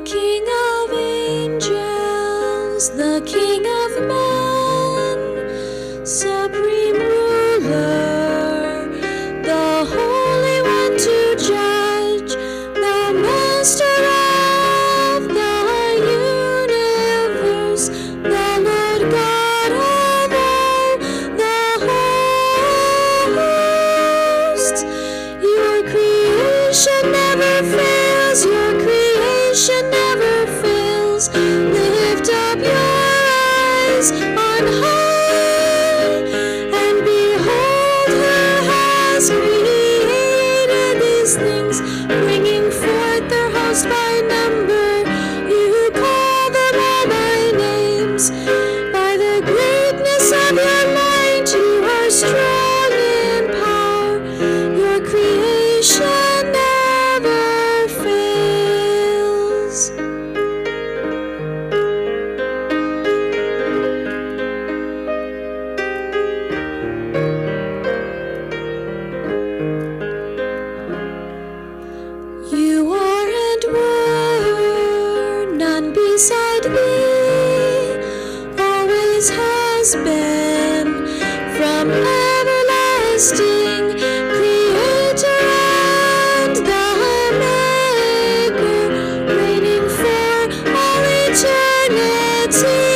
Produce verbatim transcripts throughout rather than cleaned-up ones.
King of angels, the King of men, supreme ruler, the Holy One to judge, the Master of the universe, the Lord God of all the hosts. Your creation never fails, your creation never fails. Lift up your eyes on high, and behold who has created these things, bringing forth their host by number. You call them all by names. By the greatness of your might, you are strong in power. Your creation never fails. You are and were, none beside thee, always has been, from everlasting, Creator and the Maker, reigning for all eternity.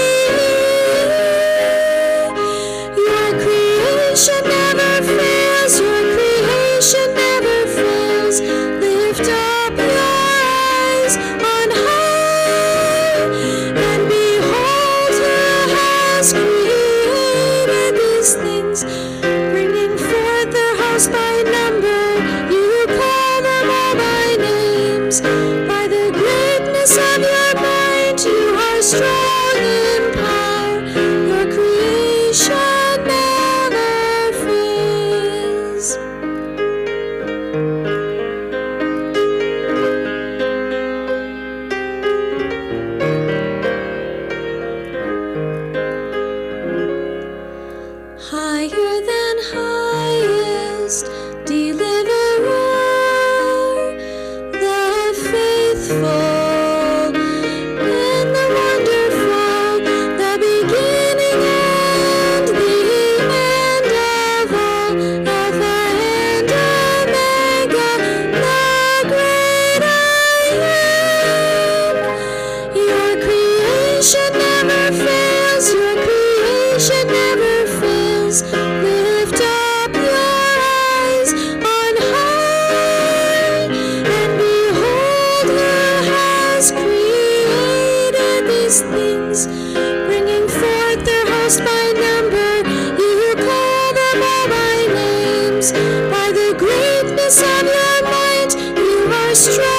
Your creation never fails, your creation never fails. Lift up your eyes on high, and behold who has created these things, bringing forth their host by number. You call them all by names. By the greatness of your might, you are strong in power. Your creation never fails. Higher than highest, deliverer, the faithful and the wonderful, the beginning and the end of all, Alpha and Omega, the great I am. Your creation never fails, your creation never fails. Lift up your eyes on high, and behold who has created these things, bringing forth their host by number. You call them all by names. By the greatness of your might, you are strong.